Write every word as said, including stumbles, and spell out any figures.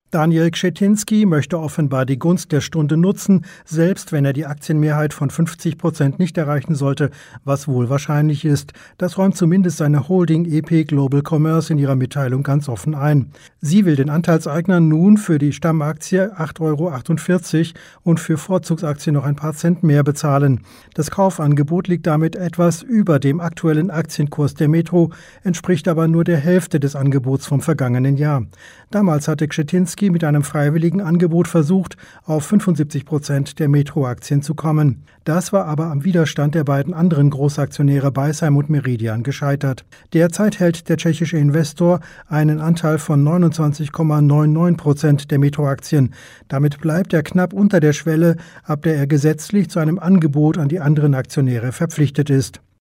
Daniel Křetínský möchte offenbar die Gunst der Stunde nutzen, selbst wenn er die Aktienmehrheit von fünfzig Prozent nicht erreichen sollte, was wohl wahrscheinlich ist. Das räumt zumindest seine Holding E P Global Commerce in ihrer Mitteilung ganz offen ein. Sie will den Anteilseignern nun für die Stammaktie acht Euro achtundvierzig und für Vorzugsaktien noch ein paar Cent mehr bezahlen. Das Kaufangebot liegt damit etwas über dem aktuellen Aktienkurs der Metro, entspricht aber nur der Hälfte des Angebots vom vergangenen Jahr. Damals hatte Křetínský mit einem freiwilligen Angebot versucht, auf fünfundsiebzig Prozent der Metro-Aktien zu kommen. Das war aber am Widerstand der beiden anderen Großaktionäre Beisheim und Meridian gescheitert. Derzeit hält der tschechische Investor einen Anteil von neunundzwanzig Komma neunundneunzig Prozent der Metro-Aktien. Damit bleibt er knapp unter der Schwelle, ab der er gesetzlich zu einem Angebot an die anderen Aktionäre verpflichtet ist.